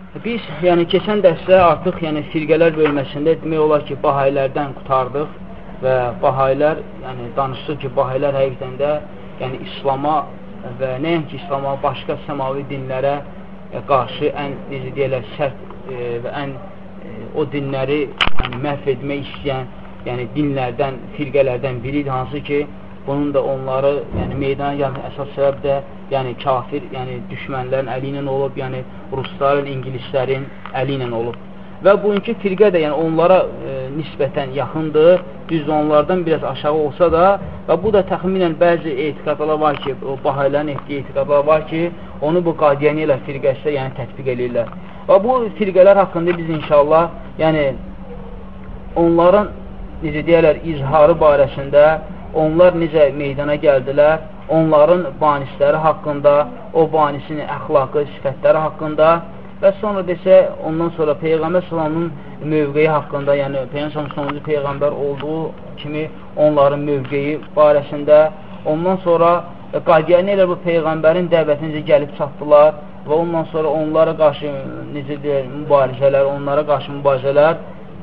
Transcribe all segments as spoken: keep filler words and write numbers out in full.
Biz, yəni keçən dərsdə artıq yəni firqələr bölməsində demək olar ki, Bahayilərdən qutardıq və Bahayilər, yəni danışdıq ki, Bahayilər həqiqətən də yəni İslama və nəinki İslama, başqa səmavi dinlərə qarşı ən, necə deyirlər, sərt e, və ən e, o dinləri yəni, məhv etmək istəyən yəni dinlərdən, firqələrdən biridir, hansı ki, bunun da onları yəni meydana gələn əsas səbəb də yəni kafir, yəni düşmənlərin əli ilə olub, yəni rusların, ingilislərin əli ilə olub. Və bugünkü firqə də yəni onlara e, nisbətən yaxındır, düz onlardan biraz aşağı olsa da və bu da təxminən bəzi etiqadlar var ki, o Bahayilərin etdiyi etiqadlar var ki, onu bu Qadiyaniyələr firqəsi yəni tətbiq edirlər. Və bu firqələr haqqında biz inşallah yəni onların necə deyərlər, izharı barəsində onlar necə meydana gəldilər, onların banisləri haqqında, o banisinin əxlaqı, sifətləri haqqında və sonra desə, ondan sonra Peyğəmbər sallallahu mövqeyi haqqında, yəni Peyğəmbər sonuncu Peyğəmbər olduğu kimi onların mövqeyi barəsində, ondan sonra Qadiyaniyələr bu Peyğəmbərin dəvətini necə gəlib çatdılar və ondan sonra onlara qarşı necə deyər, mübarizələr, onlara qarşı mübarizələr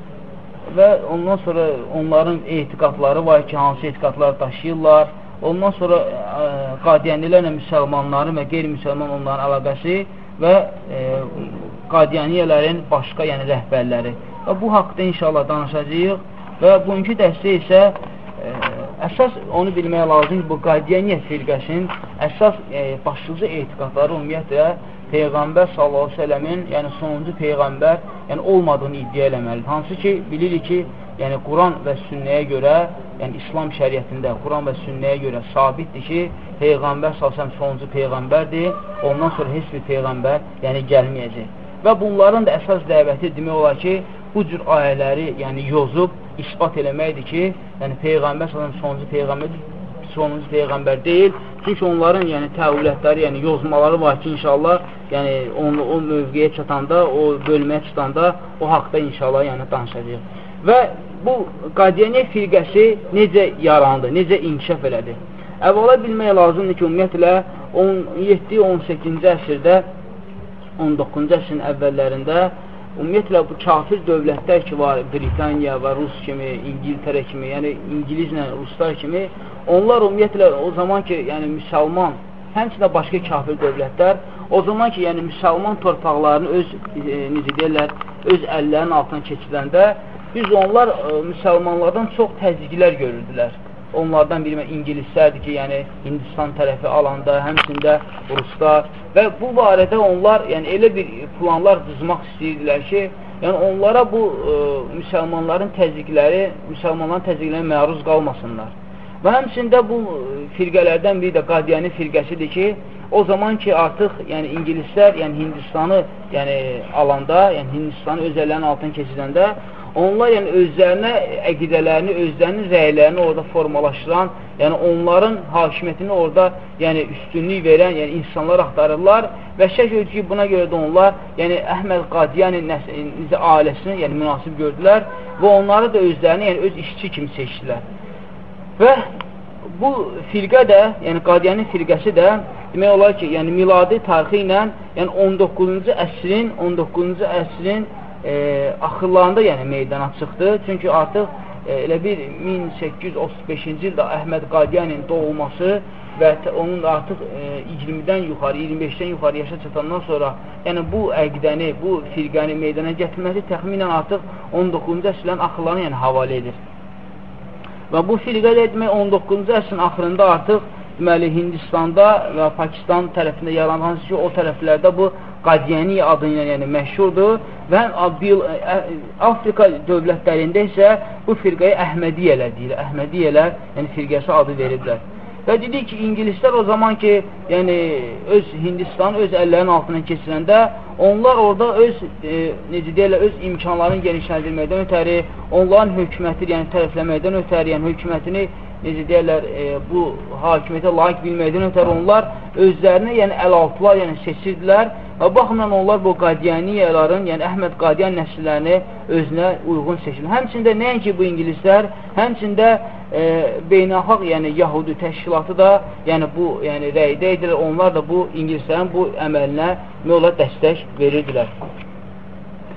və ondan sonra onların etiqadları var ki, hansı etiqadları daşıyırlar. Ondan sonra e, Qadiyaniyələrlə müsəlmanların və qeyri-müsəlman onların əlaqəsi və e, Qadiyaniyələrin başqa yəni rəhbərləri. Və bu haqda inşallah danışacağıq və bugünkü dərsdə isə e, əsas onu bilmək lazım ki, bu Qadiyaniyyə firqəsinin əsas e, başlıca etiqadları ümumiyyətlə Peyğəmbər sallallahu əleyhi və səlləmin, yəni sonuncu Peyğəmbər yəni olmadığını iddia eləməlidir. Hansı ki, bilirik ki, yəni Quran və sünnəyə görə, yəni İslam şəriətində Quran və sünnəyə görə sabitdir ki, Peyğəmbər sallallahu əleyhi və səlləm sonuncu Peyğəmbərdir, ondan sonra heç bir Peyğəmbər yəni gəlməyəcək. Və bunların da əsas dəvəti demək olar ki, bu cür ayələri yəni yozub, ispat eləməkdir ki, yəni Peyğəmbər sallallahu əleyhi və səlləm sonuncu Peyğəmbərdir, sonuncu Peyğəmbər deyil. Çünki onların yəni təvillətləri, yəni yozmaları var ki, inşallah, yəni onu o mövqeyə çatanda, o bölməyə çatanda o haqda inşallah yəni danışacağıq. Və bu Qadiyaniyyə firqəsi necə yarandı, necə inkişaf elədi? Əvvəla bilmək lazımdır ki, ümumiyyətlə on yeddi on səkkizinci əsrdə, on doqquzuncu əsrin əvvəllərində ümumiyyətlə bu kafir dövlətlər ki var, Britaniya və Rus kimi, İngiltərə kimi, yəni İngilizlə Ruslar kimi, onlar ümumiyyətlə o zaman ki, yəni müsəlman, həmçində başqa kafir dövlətlər, o zaman ki, yəni müsəlman torpaqlarını öz, e, necə deyirlər, öz əllərinin altına keçiləndə, biz onlar e, müsəlmanlardan çox təzyiqlər görürdülər. Onlardan biri ingilislərdir ki, yəni Hindistan tərəfi alanda, həmçində Ruslar və bu barədə onlar yəni elə bir planlar düzmək istəyirdilər ki, yəni onlara bu e, müsəlmanların təzyiqləri, müsəlmanların təzyiqlərinə məruz qalmasınlar. Və həmçində bu firqələrdən biri də Qadiyani firqəsidir ki, o zaman ki artıq yəni ingilislər yəni Hindistanı yəni alanda, yəni Hindistanı öz əllərinin altına keçirəndə onlar yəni özlərinə əqidələrini, özlərinin rəylərini orada formalaşdıran, yəni onların hakimiyyətini orada yəni üstünlük verən yəni insanlar axtarırlar və şək edir ki, buna görə də onlar yəni Əhməd Qadiyani ailəsini yəni münasib gördülər və onları da özlərini yəni öz işçi kimi seçdilər. Və bu firqə də, yəni Qadiyani firqəsi də demək olar ki, yəni miladi tarixi ilə yəni on doqquzuncu əsrin, on doqquzuncu əsrin E, axırlarında yəni meydana çıxdı. Çünki artıq e, elə bir min səkkiz yüz otuz beşinci ildə Əhməd Qadiyaninin doğulması və onun da artıq e, iyirmidən yuxarı, iyirmi beşdən yuxarı yaşa çatandan sonra yəni bu əqidəni, bu firqəni meydana gətirməsi təxminən artıq on doqquzuncu əsrlərin axırlarını yəni havalə edir. Və bu firqə də demək on doqquzuncu əsrin axırında artıq deməli Hindistanda və Pakistan tərəfində yarandı, hansı ki o tərəflərdə bu Qadiyani adı ilə yəni məşhurdur və Afrika dövlətlərində isə bu firqəyə Əhmədiyyələr deyilir. Əhmədiyyələr yəni firqəsi adı veriblər. Və dedik ki, ingilislər o zaman ki, yəni öz Hindistanı öz əllərinin altına keçirəndə onlar orada öz, e, necə deyirlər, öz imkanlarını genişləndirməkdən ötəri, onların hökuməti yəni tərəfləməkdən ötəri, yəni hökumətini necə deyirlər, e, bu hakimiyyətə layiq bilməkdən ötəri onlar özlərini yəni əlaltılar yəni seçirdilər və baxımdan onlar bu Qadiyaniyələrin, yəni Əhməd Qadiyan nəsillərini özünə uyğun seçilir. Həmçində nəinki bu ingilislər, həmçində e, beynəlxalq yəni Yahudi təşkilatı da yəni bu yəni rəydə edirlər, onlar da bu ingilislərin bu əməlinə müəyyən dəstək verirdilər.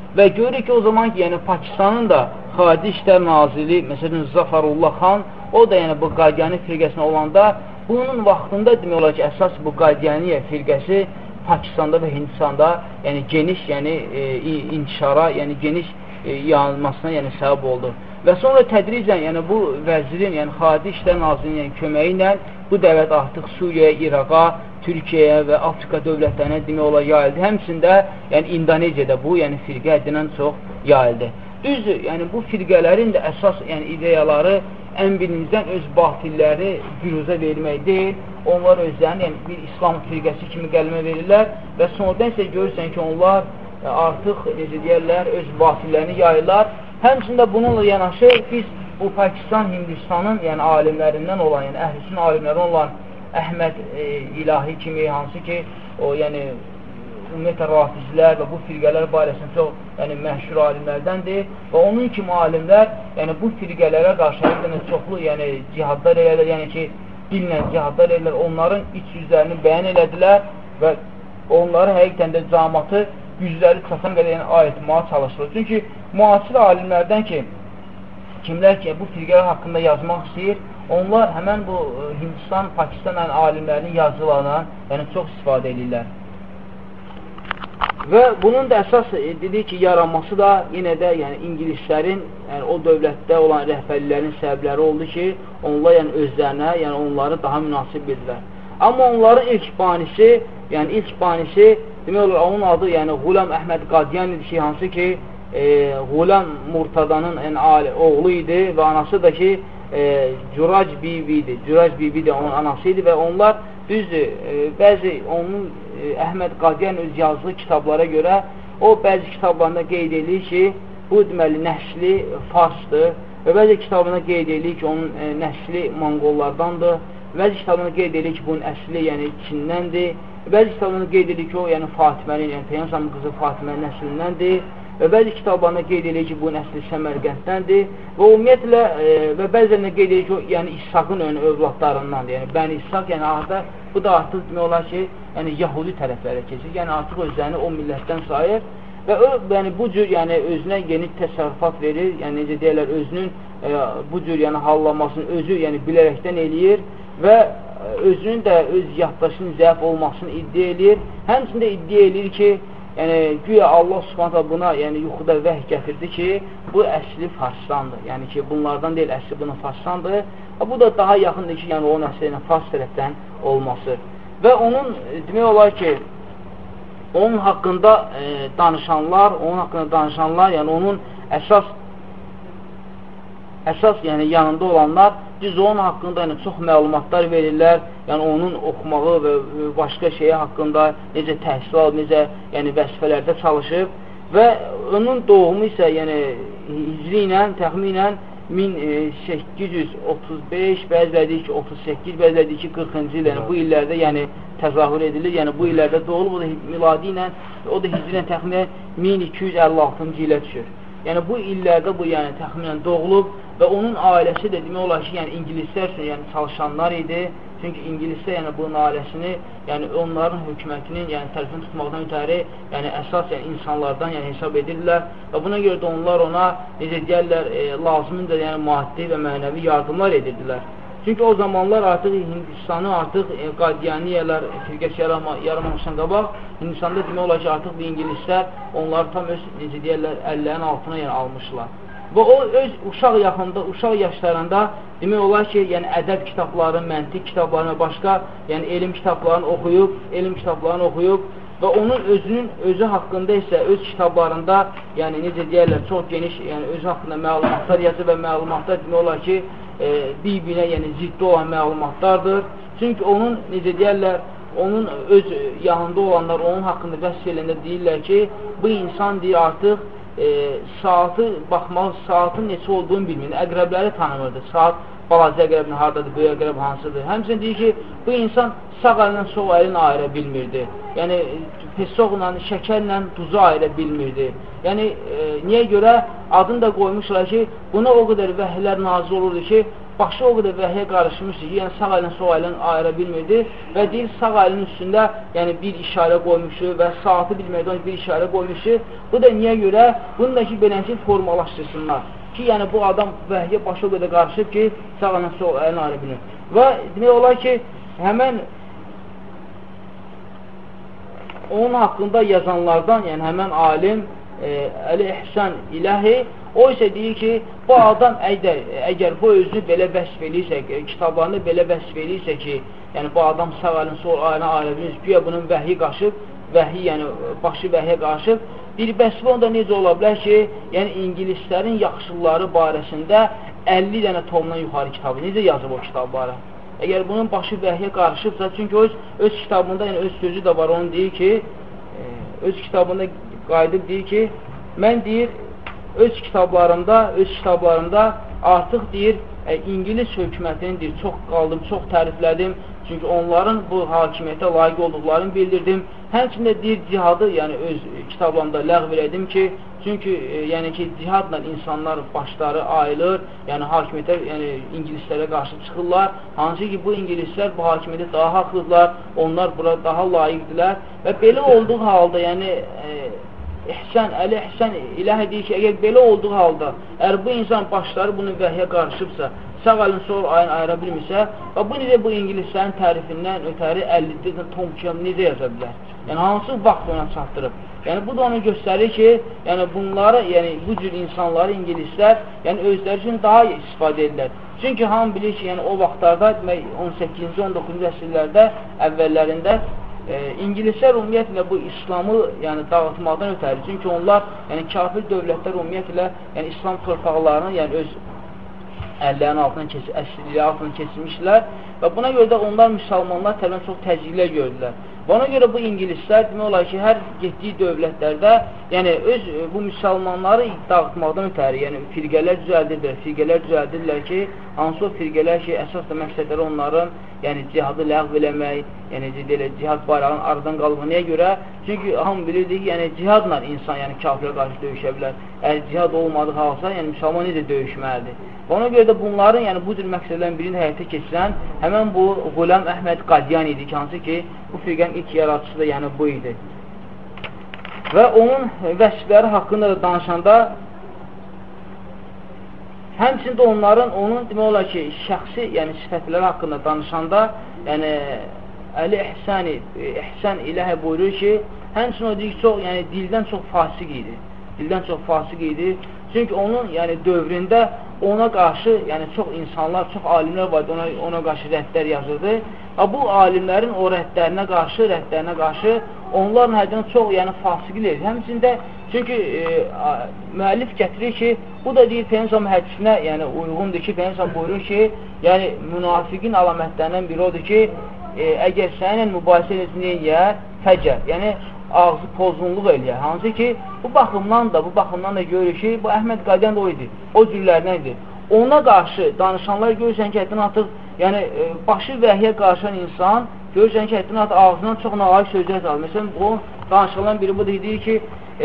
Və görürük ki, o zaman ki, yəni Pakistanın da Xarici İşlər Naziri, məsələn, Zafarullah xan, o da yəni bu Qadiani firqəsinə olanda, bunun vaxtında demək olar ki, əsas bu Qadianiyə firqəsi Pakistanda və Hindistanda yəni geniş, yəni e, intişara, yəni geniş e, yayılmasına yəni səbəb oldu. Və sonra tədricən, yəni bu vəzirin, yəni Xarici İşlər Nazirinin yəni, köməyi ilə bu dəvət artıq Suriyaya, İraqa, Türkiyəyə və Afrika dövlətlərinə demək olar yayıldı. Həmçində, yəni İndoneziyada bu, yəni firqə həddindən çox yayıldı. Düzdür, yəni bu firqələrin də əsas yəni, ideyaları ən birincdən öz batilləri büruzə vermək deyil. Onlar özlərini yəni, bir İslam firqəsi kimi qəlmə verirlər və sonradan isə görürsən ki, onlar artıq, necə deyərlər, öz batillərini yayırlar. Həmçində bununla yanaşı biz bu Pakistan, Hindistanın yəni, alimlərindən olan, yəni əhlüsün alimlərindən olan Əhməd e, İlahi kimi, hansı ki, o yəni ümumiyyətlə rafizlər və bu firqələr barəsində çox yəni, məşhur alimlərdəndir və onun kimi alimlər yəni, bu firqələrə qarşı həqiqətən çoxlu yəni, cihadlar elədilər, yəni ki, dillə cihadlar elədilər, onların iç yüzlərini bəyan elədilər və onları həqiqətən də cəmaatı gücləri çatan qədər yəni, ayırtmağa çalışılır. Çünki müasir alimlərdən ki, kimlər ki, bu firqələr haqqında yazmaq istəyir, onlar həmən bu Hindistan, Pakistan yəni, alimlərinin yazılarına yəni, çox istifadə edirlər. Və bunun da əsas dedik ki, yaranması da yenə də yəni, İngilislərin yəni, o dövlətdə olan rəhbərlilərin səbəbləri oldu ki, onlar yəni, özlərinə, yəni onları daha münasib bildilər. Amma onların ilk banisi, yəni ilk banisi, demək olar, onun adı yəni, Qulam Əhməd Qadianidir ki, hansı ki, e, Qulam Murtadanın yəni, oğlu idi və anası da ki, e, Curac Bibi idi. Curac Bibi də onun anası idi və onlar düzdür, e, bəzi onun e, Əhməd Qadiyan öz yazdığı kitablara görə o bəzi kitablarında qeyd edir ki, bu deməli nəsli Farsdır və bəzi kitablarında qeyd edir ki, onun e, nəsli Monqollardandır, bəzi kitablarında qeyd edir ki, bunun əsli yəni Çindəndir, bəzi kitablarında qeyd edir ki, o yəni Fatimənin, yəni Peyğəmbərin qızı Fatimənin nəslindən və bəzi kitablarında qeyd edir ki, bu nəsli Səmərqənddəndir və ümumiyyətlə e, və bəzilərində qeyd edir ki, o, yəni İshaqın yəni, övladlarındandır, yəni Bəni İshaq, yəni artıq, bu da artıq demək olar ki, yəni Yahudi tərəflərə keçir, yəni artıq özlərini o millətdən sayır və o, yəni, bu cür yəni, özünə yeni təsərrüfat verir, yəni necə deyərlər, özünün e, bu cür yəni, hallamasını özü yəni, bilərəkdən eləyir və özünün də öz yaddaşının zəif olmasını iddia eləyir, həmçində iddia eləyir ki, yəni, güya Allah subhanətə buna yəni, yuxuda vəh gətirdi ki, bu əsli Farsdandır. Yəni ki, bunlardan deyil, əsli bunun Farsdandır. Bu da daha yaxındır ki, yəni, onun əsli ilə Fars tərəfdən olması. Və onun, demək olar ki, onun haqqında e, danışanlar, onun haqqında danışanlar, yəni onun əsas əsas yəni yanında olanlar düz onun haqqında yəni, çox məlumatlar verirlər, yəni onun oxumağı və başqa şeyə haqqında necə təhsil alıb, necə yəni, vəzifələrdə çalışıb və onun doğumu isə yəni, hicri ilə təxminən min səkkiz yüz otuz beş, bəzilədir ki, otuz səkkiz, bəzilədir ki, qırxıncı il, yəni bu illərdə yəni, təzahür edilir, yəni bu illərdə doğulub, o da miladi ilə, o da hicri ilə təxminən min iki yüz əlli altıncı ilə düşür. Yəni bu illərdə bu yəni təxminən doğulub və onun ailəsi də demək olar ki, yəni ingilislər üçün yəni çalışanlar idi. Çünki ingilislər yəni bunun ailəsini, yəni onların hökumətinin yəni tərəfini tutmaqdan ötəri, yəni əsas yəni insanlardan yəni hesab edirlər və buna görə də onlar ona necə deyərlər, e, lazımınca yəni maddi və mənəvi yardımlar edirdilər. Çünki o zamanlar artıq Hindistanı artıq e, Qadiyaniyələr firqəsi yaramamışdan qabaq Hindistanda demək olar ki, artıq bu ingilislər onları tam öz, necə deyərlər, əllərin altına yəni almışlar. Və o öz uşaq yaxında, uşaq yaşlarında demək olar ki, yəni ədəb kitabları, məntiq kitablarını, başqa yəni elm kitablarını oxuyub, elm kitablarını oxuyub və onun özünün özü haqqında isə öz kitablarında, yəni necə deyərlər, çox geniş, yəni özü haqqında məlumatlar yazır və məlumatlar demək olar ki, e, bir-birinə yəni ciddi olan məlumatlardır. Çünki onun necə deyərlər, onun öz yanında olanlar onun haqqında vəsf eləndə deyirlər ki, bu insan deyir artıq e, saatı baxmaq, saatın neçə olduğunu bilmir, əqrəbləri tanımırdı, saat balaca əqrəbin haradadır, böyük əqrəb hansıdır. Həmçinin deyir ki, bu insan sağ əllə sol əlini ayıra bilmirdi. Yəni, pesoqla, şəkərlə duzu ayıra bilmirdi. Yəni, e, niyə görə adını da qoymuşlar ki, buna o qədər vəhilər nazil olurdu ki, başı o qədər vəhyə qarışmışdı ki, yəni sağ əlin sol əlin ayıra bilmirdi və deyir, sağ əlin üstündə yəni bir işarə qoymuşu və saatı bilməkdən bir işarə qoymuşu. Bu da niyə görə? Bunu da ki, beləncə formalaşdırsınlar ki, yəni bu adam vəhyə başı o qədər qarışıb ki, sağ əlin sol əlin ayıra bilmir. Və demək olar ki, həmən onun haqqında yazanlardan, yəni həmən alim e, Əli İhsan İlahi, o isə deyir ki, bu adam əgər, əgər bu özünü belə vəsf eləyirsə, kitablarını belə vəsf eləyirsə ki, yəni bu adam sağ əlin sol əlin ayıra bilmir, güya bunun vəhyi qaşıb, vəhyi, yəni başı vəhyə qaşıb, bir vəsfi onda necə ola bilər ki, yəni ingilislərin yaxşıları barəsində əlli dənə tomdan yuxarı kitabı, necə yazıb o kitabları? Əgər bunun başı vəhyə qarışıbsa, çünki öz, öz kitabında, yəni öz sözü də var, onu deyir ki, e, öz kitabında qayıdıb deyir ki, mən deyir, öz kitablarımda, öz kitablarımda artıq deyir, e, İngilis hökumətini deyir, çox qaldım, çox təriflədim, çünki onların bu hakimiyyətə layiq olduqlarını bildirdim. Həmçində deyir, cihadı, yəni öz kitablarımda ləğv elədim ki, çünki e, yəni ki, cihadla insanlar başları ayılır, yəni hakimiyyətə, yəni ingilislərə qarşı çıxırlar. Hansı ki, bu ingilislər bu hakimiyyətə daha haqlıdırlar, onlar bura daha layiqdirlər və belə olduğu halda, yəni e, İhsan, Əli İhsan İlahi deyir ki, əgər belə olduğu halda, əgər bu insan başları bunun vəhyə qarışıbsa, sağ əlin sol ayını ayıra bilmirsə, və bu necə bu ingilislərin tərifindən ötəri əlli tom kiyam necə yaza bilər? Yəni, hansı vaxt ona çatdırıb? Yəni, bu da onu göstərir ki, yəni bunları, yəni bu cür insanları ingilislər, yəni özləri üçün daha istifadə edirlər. Çünki hamı bilir ki, yəni o vaxtlarda, on səkkizinci on doqquzuncu əsrlərdə, əvvəllərində E, İngilislər ümumiyyətlə bu İslamı yəni, dağıtmaqdan ötəri. Çünki onlar, yəni kafir dövlətlər ümumiyyətlə yəni, İslam torpaqlarını yəni, öz əllərinin altına keçir, əsrliyi altına keçirmişlər və buna görə də onlar müsəlmanlar tərəfindən çox təzyiqlər gördülər. Və ona görə bu İngilislər demək olar ki, hər getdiyi dövlətlərdə yəni öz bu müsəlmanları dağıtmaqdan ötəri, yəni firqələr düzəldirlər, firqələr düzəldirlər ki, hansı o firqələr ki, əsas da məqsədləri onların yəni cihadı ləğv eləmək, yəni deyilə, cihad bayrağının aradan qalmaya görə, çünki hamı bilirdik, yəni cihadla insan yəni kafirə qarşı döyüşə bilər. Əgər cihad olmadığı halsa, yəni müsəlman necə döyüşməlidir? Və ona görə də bunların, yəni bu cür məqsədlərin birini həyata keçirən həmən bu Qulam Əhməd Qadiyan idi ki, hansı ki, bu firqənin ilk yaratıcısı da yəni bu idi. Və onun vəsfləri haqqında da danışanda həmçində onların, onun demək olar ki, şəxsi, yəni sifətləri haqqında danışanda, yəni Əli İhsani, İhsan İlahi buyurur ki, həmçinin o deyir ki, çox, yəni dildən çox fasik idi. Dildən çox fasik idi. Çünki onun, yəni dövründə ona qarşı, yəni çox insanlar, çox alimlər vardı, ona, ona qarşı rəddlər yazırdı. Və bu alimlərin o rəddlərinə qarşı, rəddlərinə qarşı onların həddən çox, yəni fasiqlər. Həmçində, çünki e, müəllif gətirir ki, bu da deyir, Peygəmbər hədisinə yəni uyğundur ki, Peygəmbər buyurur ki, yəni münafiqin əlamətlərindən biri odur ki, e, əgər səninlə mübahisə edəcək, fəcər, yəni ağzı pozğunluq eləyər. Hansı ki, bu baxımdan da, bu baxımdan da görür ki, bu Əhməd Qadiyan da o idi, o cürlərdən idi. Ona qarşı danışanlar görürsən ki, həddən artıq, yəni e, başı vəhyə qarşılan insan, görürsən ki, həddən artıq ağzından çox nalayiq sözlər çalır. Məsələn, bu danışılan biri bu deyir ki, e,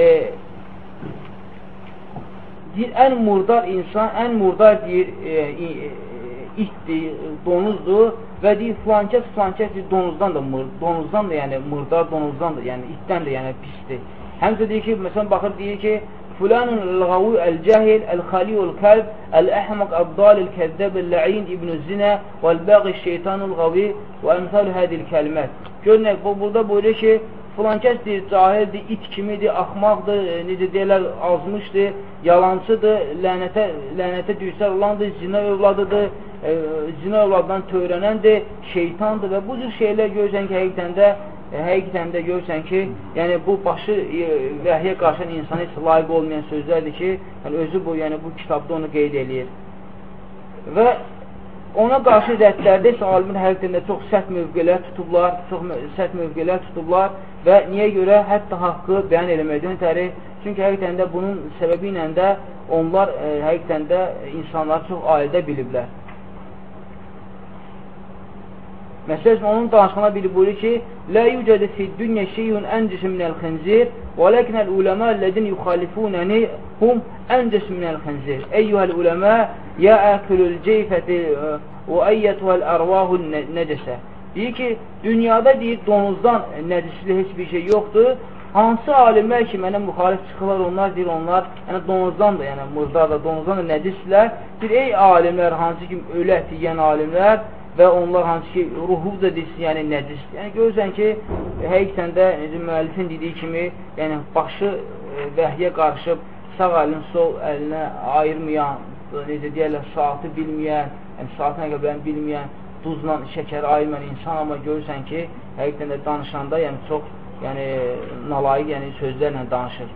deyir, ən murdar insan, ən murdar deyir, e, e, itdir, donuzdur və deyir, filankəs, filankəs donuzdan da, donuzdan da, yəni murdar donuzdan da, yəni itdən də, yəni pisdir. Həmçə deyir ki, məsələn, baxır, deyir ki, Fulanun el-gavu el-cahil, el-xaliyul kəlb, el-əhmaq, el-dal, el-kəzzəb, el-la'in, ibn-i zinə, vəl-bəqi, şeytanul-gavi və əmsal hədil kəlmət. Görünək, bu, burada buyuruyor ki, filankəs deyir, cahildir, it kimidir, axmaqdır, necə deyirlər, azmışdır, yalancıdır, lənətə, lənətə düysər olandır, zina övladıdır, e, zina övladdan törənəndir, şeytandır və bu cür şeylər görürsən ki, həqiqətən də, e, həqiqətən də görürsən ki, yəni bu başı e, vəhyə qarşılan insana heç layiq olmayan sözlərdir ki, yəni özü bu, yəni bu kitabda onu qeyd eləyir. Və ona qarşı rəddlərdə isə alimin həqiqətən də çox sərt mövqelər tutublar, çox sərt mövqelər tutublar və niyə görə hətta haqqı bəyan eləməkdən ötəri, çünki həqiqətən də bunun səbəbi ilə də onlar e, həqiqətən də insanları çox ailədə biliblər. Məsələn, onun danışığına biri buyurur ki, "Lə yucədə fid-dünya şeyun əncəs minəl-xinzir, və lakinəl uləmə ləzin yuxalifunəni hum əncəs minəl-xinzir. Eyyuhəl uləmə ya əkülül ceyfəti və əyyətühəl ərvahun nəcəsə." Deyir ki, dünyada deyir, donuzdan nəcisli heç bir şey yoxdur. Hansı alimlər ki, mənə müxalif çıxırlar, onlar deyir, onlar yəni donuzdan da, yəni murdar da, donuzdan da nəcislər. Deyir, ey alimlər, hansı ki, ölü ət yiyən alimlər və onlar hansı ki, ruhu da desin, yəni nəcis. Yəni görürsən ki, həqiqətən də necə müəllifin dediyi kimi, yəni başı e, vəhyə qarışıb, sağ əlin sol əlinə ayırmayan, necə deyərlər, saatı bilməyən, yəni saatın əqəblərini bilməyən, duzla şəkəri ayırmayan insan, amma görürsən ki, həqiqətən də danışanda, yəni çox yəni nalayiq, yəni sözlərlə danışır.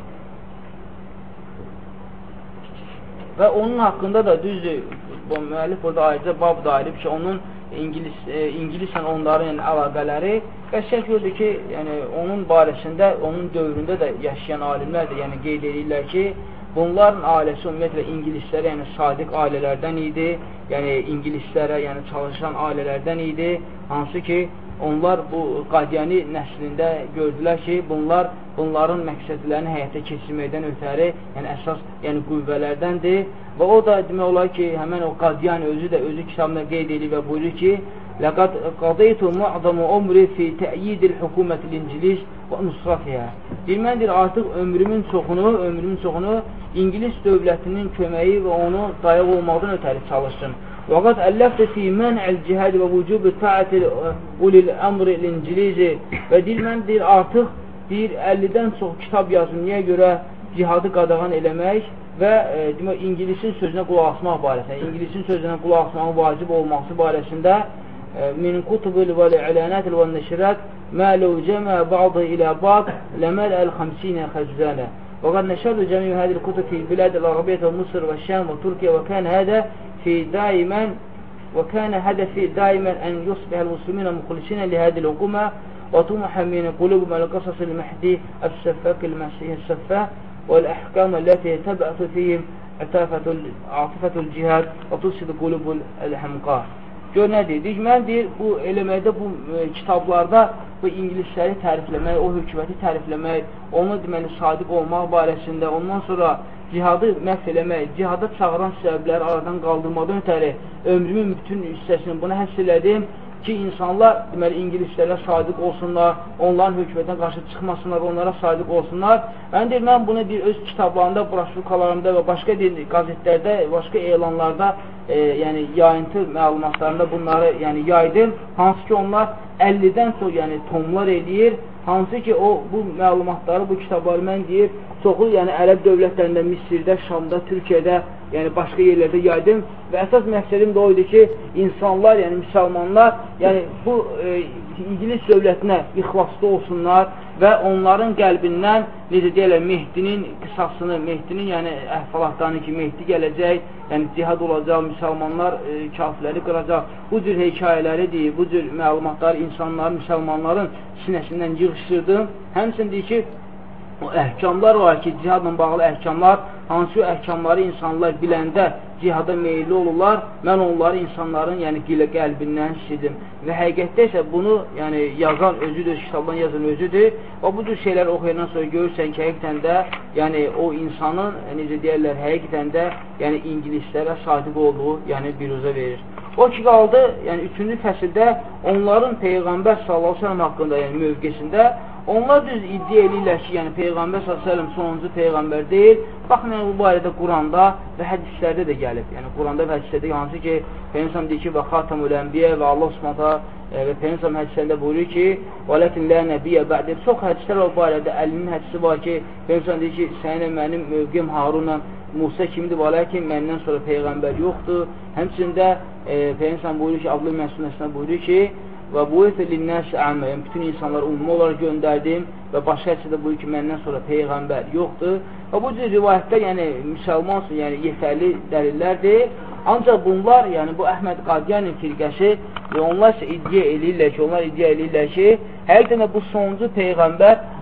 Və onun haqqında da düzdür, bu müəllif burada ayrıca bab da ayırıb ki, onun İngilis, e, İngilislə onların yəni, əlaqələri qəşək gördür ki, yəni onun barəsində, onun dövründə də yaşayan alimlər də yəni qeyd edirlər ki, bunların ailəsi ümumiyyətlə İngilislərə, yəni sadiq ailələrdən idi, yəni İngilislərə, yəni çalışan ailələrdən idi, hansı ki, onlar bu Qadiyani nəslində gördülər ki, bunlar bunların məqsədlərini həyata keçirməkdən ötəri, yəni əsas yəni qüvvələrdəndir və o da demək olar ki, həmən o Qadiyani özü də özü kitabında qeyd edir və buyurur ki, "Laqad qadaytu mu'zamu umri fi ta'yidil hukumetil İngilis və nusratiha." Deyir, mən deyir, artıq ömrümün çoxunu, ömrümün çoxunu İngilis dövlətinin köməyi və onu dayaq olmaqdan ötəri çalışdım. وقد ألفت في منع الجهاد ووجوب طاعة أولي الأمر الإنجليزي və deyir, mən deyir, artıq deyir, əllidən çox kitab yazım, niyə görə cihadı qadağan eləmək və e, demək, İngilisin sözünə qulaq asmaq barəsində, İngilisin sözünə qulaq asmağın vacib olması barəsində min kutubil və i'lanat və nəşrat mə ləv cəmə ba'dı ilə ba'd ləməl əl-xəmsinə xəzzənə. وقد نشرت جميع هذه الكتب في البلاد العربية ومصر والشام وتركيا وكان هذا في دائما وكان هدفي دائما أن يصبح المسلمين مخلصين لهذه الحكومة وطمح من قلوبهم القصص المهدي السفاك المسيح السفاح والأحكام التي تبعث فيهم عاطفة الجهاد وتفسد قلوب الحمقى. Gör nədir? Deyir, mən deyir, bu eləməkdə, bu e, kitablarda bu İngilisləri tərifləmək, o hökuməti tərifləmək, onu deməli sadiq olmaq barəsində, ondan sonra cihadı məhv eləmək, cihada çağıran səbəbləri aradan qaldırmadan ötəri ömrümün bütün hissəsini buna həsr elədim ki, insanlar deməli İngilislərə sadiq olsunlar, onların hökumətdən qarşı çıxmasınlar, onlara sadiq olsunlar. Mən deyir, mən bunu deyir, öz kitablarında, broşurkalarımda və başqa deyir, qazetlərdə, başqa elanlarda e, yəni yayıntı məlumatlarında bunları yəni yaydım, hansı ki onlar əllidən çox yəni tomlar eləyir, hansı ki o bu məlumatları, bu kitabları mən deyir, çoxu yəni ərəb dövlətlərində, Misirdə, Şamda, Türkiyədə, yəni başqa yerlərdə yaydım və əsas məqsədim də o idi ki, insanlar, yəni müsəlmanlar, yəni bu e, İngilis dövlətinə ixlaslı olsunlar və onların qəlbindən, necə deyərlər, Mehdinin qısasını, Mehdinin yəni əhvalatlarını ki, Mehdi gələcək, yəni cihad olacaq, müsəlmanlar e, kafirləri qıracaq, bu cür hekayələri deyir, bu cür məlumatları insanların, müsəlmanların sinəsindən yığışdırdım. Həmçinin deyir ki, o əhkamlar var ki, cihadla bağlı əhkamlar, hansı əhkamları insanlar biləndə cihada meyilli olurlar, mən onları insanların yəni qəlbindən sildim. Və həqiqətdə isə bunu yəni yazan özüdür, kitabdan yazan özüdür və bu cür şeylər oxuyandan sonra görürsən ki, həqiqətən də yəni o insanın, necə deyərlər, həqiqətən də yəni İngilislərə sadiq olduğu yəni biruzə verir. O ki qaldı, yəni üçüncü fəsildə onların Peyğəmbər sallallahu əleyhi və səlləm haqqında yəni mövqesində onlar düz iddia edirlər ki, yəni Peyğəmbər sallallahu əleyhi və səlləm sonuncu Peyğəmbər deyil. Baxın, yəni, bu barədə Quranda və hədislərdə də gəlib. Yəni Quranda və hədislərdə hansı ki, Peyğəmbər deyir ki, və xatamul ənbiyə və Allah Subhanahu e, və Peyğəmbər hədislərində buyurur ki, və lakin la nəbiyyə ba'də. Çox hədislər o barədə, Əlinin hədisi var ki, Peyğəmbər deyir ki, sənin mənim mövqem Harunla Musa kimdir, və lakin məndən sonra Peyğəmbər yoxdur. Həmçində e, Peyğəmbər buyurur ki, Abdullah Məsudəsinə buyurur ki, və bu etəlinnəs əmə, yəni bütün insanlar umumi olaraq göndərdim və başqa hədisdə buyurur ki, məndən sonra Peyğəmbər yoxdur. Və bu cür rivayətlər, yəni müsəlmansın, yəni yetərli dəlillərdir. Ancaq bunlar, yəni bu Əhməd Qadiyanin firqəsi və onlar isə iddia edirlər ki, onlar iddia edirlər ki, həqiqətən də bu sonuncu Peyğəmbər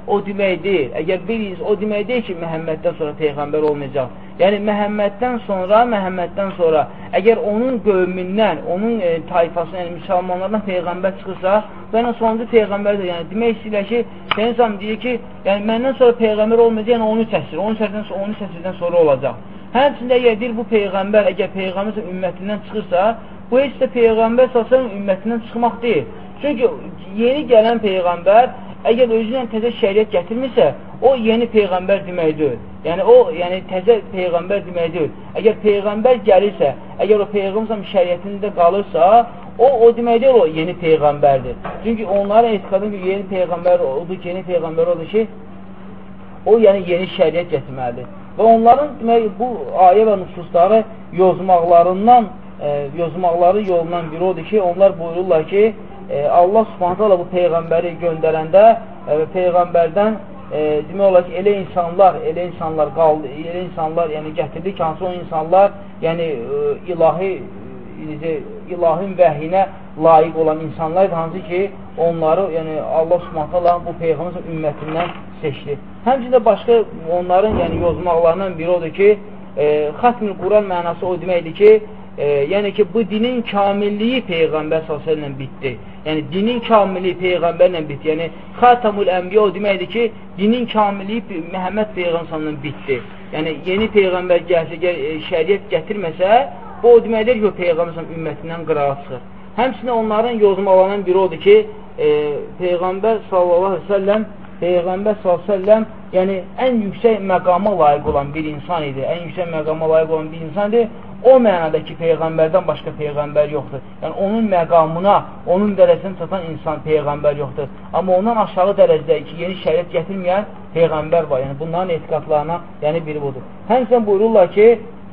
o demək deyil. Əgər bir insan, o demək deyil ki, Məhəmməddən sonra Peyğəmbər olmayacaq. Yəni, Məhəmməddən sonra, Məhəmməddən sonra, əgər onun qövmindən, onun e, tayfasından, yəni müsəlmanlardan Peyğəmbər çıxırsa, və sonuncu Peyğəmbərdir. Yəni, demək istəyirlər ki, Peygəmbər deyir ki, yəni, məndən sonra Peyğəmbər olmayacaq, yəni on üç əsr, on üç əsrdən sonra olacaq. Həmçində, əgər deyir, bu Peyğəmbər, əgər Peyğəmbər ümmətindən çıxırsa, bu heç də Peyğəmbər səsən ümmətindən çıxmaq deyil. Çünki yeni gələn Peyğəmbər, əgər özündən təzə şəriət gətirmirsə, o yeni Peyğəmbər demək deyil. Yəni, o, yəni, təzə Peyğəmbər demək deyil. Əgər Peyğəmbər gəlirsə, əgər o Peyğəmbər şəriətində qalırsa, o, o demək deyil, o yeni Peyğəmbərdir. Çünki onların etiqadın ki, yeni Peyğəmbər odur ki, yeni Peyğəmbər odur ki, o, yəni, yeni şəriət gətirməlidir. Və onların, demək, bu ayə və nüsusları yozmaqlarından, e, yozmaqları yolundan biri odur ki, onlar buyururlar ki, e, Allah Subhanahu taala bu Peyğəmbəri göndərəndə və e, Peyğəmbərdən E, demək olar ki, elə insanlar, elə insanlar qaldı, elə insanlar, yəni gətirdi ki, hansı o insanlar, yəni e, ilahi, e, ilahin vəhinə layiq olan insanlar, hansı ki, onları, yəni Allah Subhanahu taala bu Peyğəmbər ümmətindən seçdi. Həmçində başqa onların, yəni yozmaqlarından biri odur ki, e, Xatmül Quran mənası o deməkdir ki, e, yəni ki, bu dinin kamilliyi Peyğəmbər sallallahu əleyhi və səlləm bitdi. Yəni, dinin kamilliyi Peyğəmbərlə bitdi. Yəni, Xatamul Ənbiya o deməkdir ki, dinin kamilliyi Məhəmməd Peyğəmbərlə bitdi. Yəni, yeni Peyğəmbər gəlsə, şəriət gətirməsə, bu o deməkdir ki, o Peyğəmbər ümmətindən qırağa çıxır. Həmçinin onların yozmalarından biri odur ki, e, Peyğəmbər sallallahu əleyhi və səlləm Peyğəmbər sallallahu əleyhi və səlləm yəni, ən yüksək məqama layiq olan bir insan idi. Ən yüksək məqama layiq olan bir insan idi. O mənada ki, Peyğəmbərdən başqa Peyğəmbər yoxdur. Yəni, onun məqamına, onun dərəcəsini çatan insan Peyğəmbər yoxdur. Amma ondan aşağı dərəcədə ki, yeni şəriət gətirməyən Peyğəmbər var. Yəni, bunların etiqadlarına yəni, biri budur. Həmçinin buyururlar ki,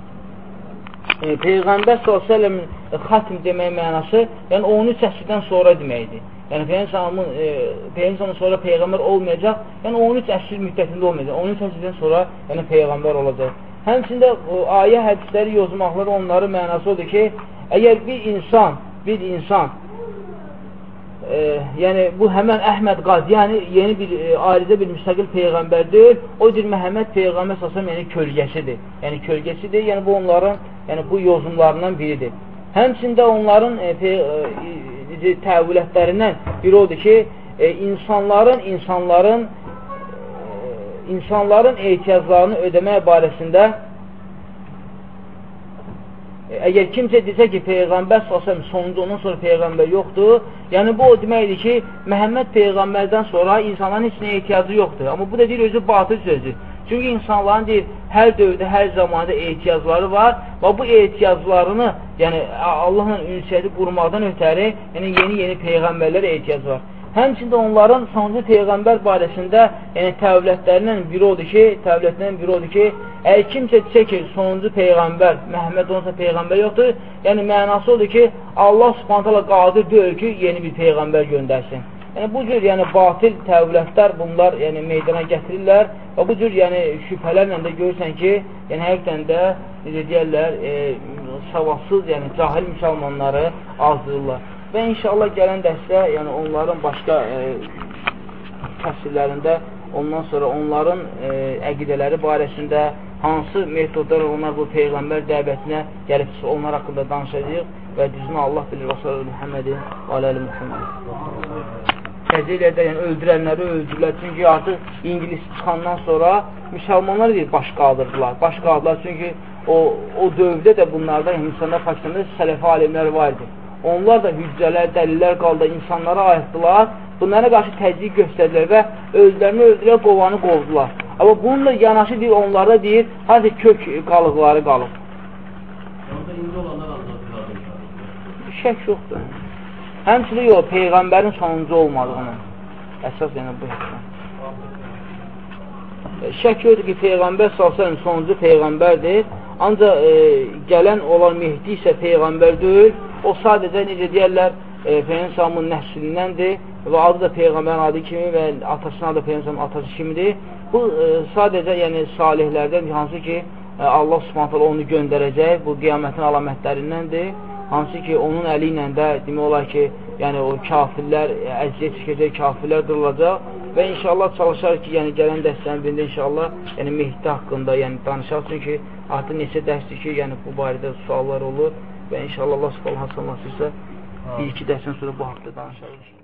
e, Peyğəmbər sallallahu əleyhi və səlləmin xatm demək mənası, yəni on üç əsrdən sonra deməkdir. Yəni, Peyğəmbərdən sonra Peyğəmbər olmayacaq, yəni on üç əsr müddətində olmayacaq. on üç əsrdən sonra yəni, Peyğəmbər olacaq. Həmçində ayə hədisləri yozmaqları onların mənası odur ki, əgər bir insan, bir insan, e, yəni bu həmən Əhməd Qadiyani yeni bir e, ayrıca bir müstəqil Peyğəmbərdir, o cür Məhəmməd Peyğəmbər səsəm yəni kölgəsidir. Yəni kölgəsidir, yəni bu onların yəni, bu yozumlarından biridir. Həmçində onların e, e, təvillətlərindən biri odur ki, e, insanların, insanların insanların ehtiyaclarını ödəmək barəsində əgər kimsə desə ki, Peyğəmbər sallallahu sonuncu ondan sonra Peyğəmbər yoxdur, yəni bu o deməkdir ki, Məhəmməd Peyğəmbərdən sonra insanların heç nəyə ehtiyacı yoxdur. Amma bu da deyir, özü batıl sözdür. Çünki insanların deyir, hər dövrdə, hər zamanda ehtiyacları var və bu ehtiyaclarını, yəni Allahla ünsiyyəti qurmaqdan ötəri, yəni yeni-yeni Peyğəmbərlərə ehtiyac var. Həmçində onların sonuncu Peyğəmbər barəsində yəni, təvillətlərindən biri odur ki, təvillətlərindən biri odur ki, əgər kimsə desə ki, sonuncu Peyğəmbər, Məhəmməd onsa Peyğəmbər yoxdur, yəni mənası odur ki, Allah Subhanahu taala qadir deyil ki, yeni bir Peyğəmbər göndərsin. Yəni, bu cür yəni, batil təvillətlər bunlar yəni, meydana gətirirlər və bu cür yəni, şübhələrlə də görürsən ki, yəni, həqiqdən də, necə deyərlər, e, savadsız, yəni, cahil müsəlmanları azdırırlar. Və inşallah gələn dərsdə, yəni onların başqa e, təsirlərində, ondan sonra onların e, əqidələri barəsində hansı metodlar onlar bu Peyğəmbər dəvətinə gəlib onlar haqqında danışacaq və düzünü Allah bilir və sallallahu Muhammedin və aləli Muhammed. Təzirlərdə yəni öldürənləri öldürürlər, çünki artıq İngilis çıxandan sonra müsəlmanlar deyir, baş qaldırdılar, baş qaldırdılar, çünki o, o dövrdə də bunlarda, insanlar Pakistanda sələfi alimlər var idi. Onlar da hüccələr, dəlillər qaldı, insanlara ayıtdılar, bunlara qarşı təzyiq göstərdilər və özlərini öldürər, qovanı qovdular. Amma bununla yanaşı deyir, onlarda deyir, hətta kök qalıqları qalıb. Orada indi olanlar azadlıqlardır. Şək yoxdur. Həmçində yox, Peyğəmbərin sonuncu olmadığını. Əsas yəni bu həkəm. Şək yoxdur ki, Peyğəmbər salsın sonuncu Peyğəmbərdir. Ancaq e, gələn olan Mehdi isə Peyğəmbər deyil. O sadəcə necə deyərlər, e, Peyğəmbərin nəslindəndir və adı da Peyğəmbərin adı kimi və atasının adı Peyğəmbərin atası kimidir. Bu e, sadəcə yəni salihlərdən hansı ki e, Allah Subhanahu onu göndərəcək, bu qiyamətin əlamətlərindəndir. Hansı ki onun əli ilə də demək olar ki, yəni o kafirlər əziyyət çəkəcək, kafirlər qırılacaq və inşallah çalışarıq ki, yəni gələn dərslərin birində inşallah yəni Mehdi haqqında yəni danışaq, çünki artıq neçə dərsdir ki, yəni bu barədə suallar olur və inşallah Allah subhanahu wa ta'ala bir iki dərsən sonra bu haqda danışarıq.